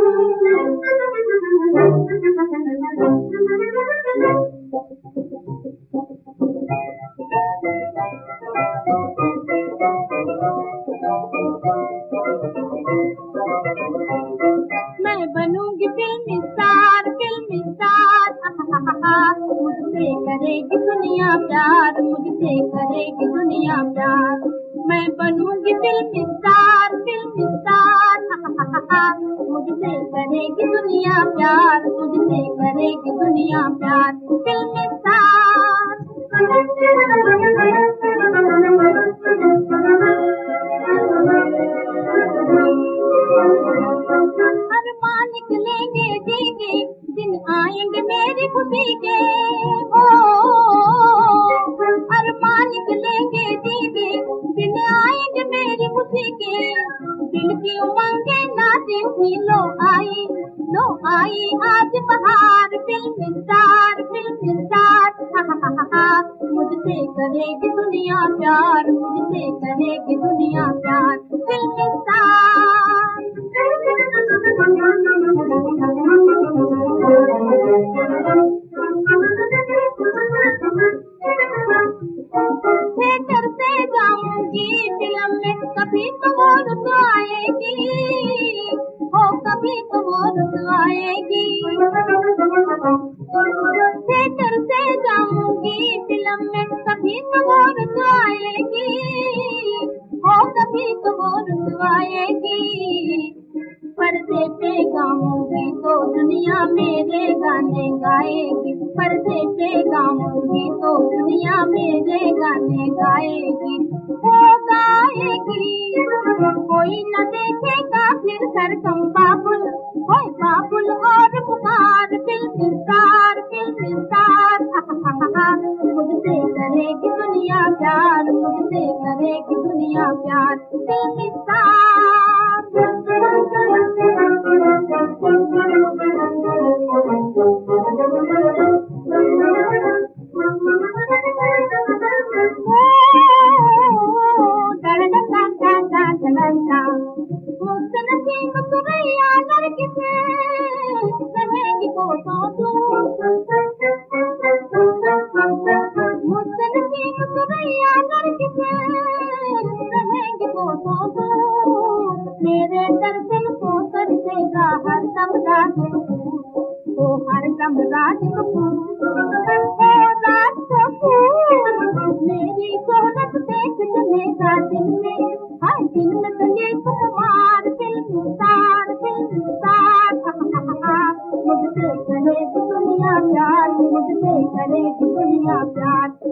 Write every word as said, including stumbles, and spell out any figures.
मैं बनूंगी फिल्मी स्टार, फिल्मी स्टार, मुझसे करेगी दुनिया प्यार, मुझसे करेगी दुनिया प्यार। मैं बनूंगी फिल्मी स्टार, फिल्मी स्टार, मुझसे करेगी दुनिया प्यार, मुझसे करेगी दुनिया प्यार। फिल्मी स्टार अरमान निकलेंगे जीगे, दिन आएंगे मेरी खुशी के, ओ अरमान निकलेंगे जीगे, दिन आएंगे मेरी खुशी के। दिल की उमंगे नाचेंगी, लो आई लो आई आज बहार। फिल्मी स्टार, फिल्मी स्टार, मुझसे करेगी दुनिया प्यार, मुझसे करेगी दुनिया प्यार। फिल्मी स्टार थिएटर से जाऊंगी फिल्म में, कभी तो वो रुत आएगी, हो कभी तो वो रुत आएगी। थिएटर से जाऊंगी फिल्म में, कभी तो वो रुत आएगी, हो कभी तो वो रुत आएगी। पर्दे पे गाऊंगी तो दुनिया मेरे गाने गाएगी, पर्दे पे गाऊंगी तो दुनिया मेरे गाने गाएगी, वो गाएगी। कोई न देखेगा फिर सरगम बाबुल, ओए बाबुल और पुकार। फिल्मी स्टार, फिल्मी स्टार, मुझसे करेगी दुनिया प्यार, मुझसे करेगी दुनिया प्यार। फिल्मी स्टार मुस्तनसीब सुरैया नरगिस कहेगी कोसों दूर, मुस्तनसीब सुरैया नरगिस कहेगी कोसों दूर। मेरे दर दिल को तरसेगा हर दम राज कपूर, ओ हर दम राज कपूर, ओ राज कपूर। मेरी शोहरत देख चलेगा दिल में, हर दिल में दिलीप कुमार। फिल्मी स्टार, फिल्मी स्टार, मुझसे करेगी दुनिया प्यार, मुझसे करेगी दुनिया प्यार।